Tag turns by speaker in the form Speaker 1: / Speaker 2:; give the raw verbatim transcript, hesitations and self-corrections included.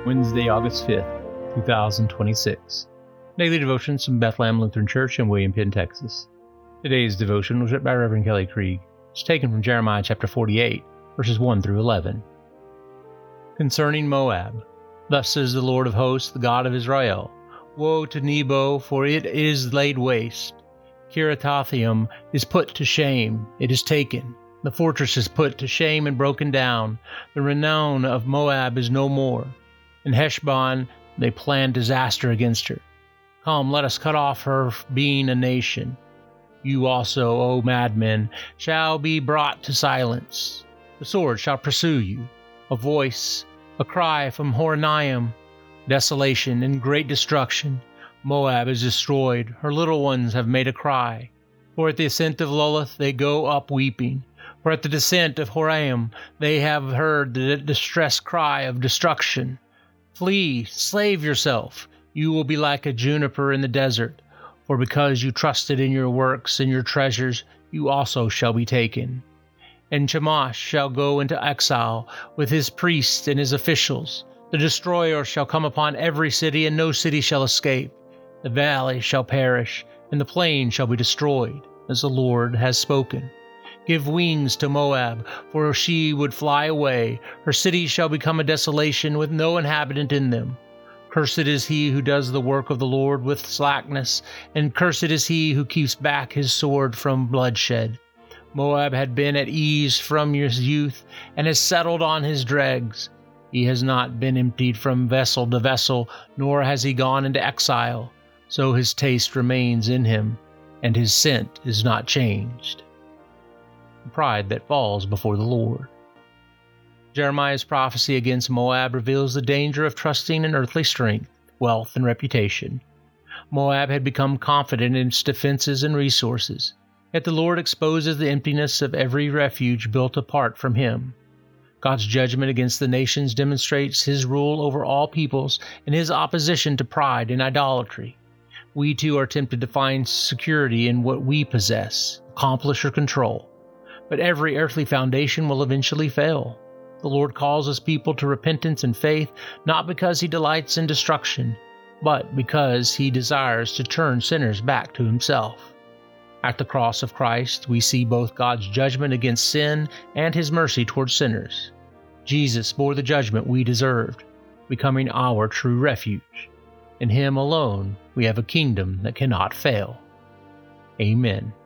Speaker 1: Wednesday, August fifth, two thousand twenty-six. Daily devotions from Bethlehem Lutheran Church in William Penn, Texas. Today's devotion was written by Reverend Kelly Krieg. It's taken from Jeremiah chapter forty-eight, verses one through eleven. Concerning Moab, thus says the Lord of hosts, the God of Israel, Woe to Nebo, for it is laid waste. Kirithathaim is put to shame, it is taken. The fortress is put to shame and broken down. The renown of Moab is no more. In Heshbon they plan disaster against her. Come, let us cut off her being a nation. You also, O madmen, shall be brought to silence. The sword shall pursue you. A voice, a cry from Horonaim. Desolation and great destruction. Moab is destroyed. Her little ones have made a cry. For at the ascent of Luluth they go up weeping. For at the descent of Horonaim they have heard the distress cry of destruction. Flee, slave yourself. You will be like a juniper in the desert. For because you trusted in your works and your treasures, you also shall be taken. And Chemosh shall go into exile with his priests and his officials. The destroyer shall come upon every city, and no city shall escape. The valley shall perish, and the plain shall be destroyed, as the Lord has spoken. Give wings to Moab, for she would fly away. Her cities shall become a desolation with no inhabitant in them. Cursed is he who does the work of the Lord with slackness, and cursed is he who keeps back his sword from bloodshed. Moab had been at ease from his youth, and has settled on his dregs. He has not been emptied from vessel to vessel, nor has he gone into exile. So his taste remains in him, and his scent is not changed. Pride that falls before the Lord. Jeremiah's prophecy against Moab reveals the danger of trusting in earthly strength, wealth, and reputation. Moab had become confident in its defenses and resources, yet the Lord exposes the emptiness of every refuge built apart from him. God's judgment against the nations demonstrates his rule over all peoples and his opposition to pride and idolatry. We too are tempted to find security in what we possess, accomplish, or control. But every earthly foundation will eventually fail. The Lord calls his people to repentance and faith, not because he delights in destruction, but because he desires to turn sinners back to himself. At the cross of Christ, we see both God's judgment against sin and his mercy towards sinners. Jesus bore the judgment we deserved, becoming our true refuge. In him alone, we have a kingdom that cannot fail. Amen.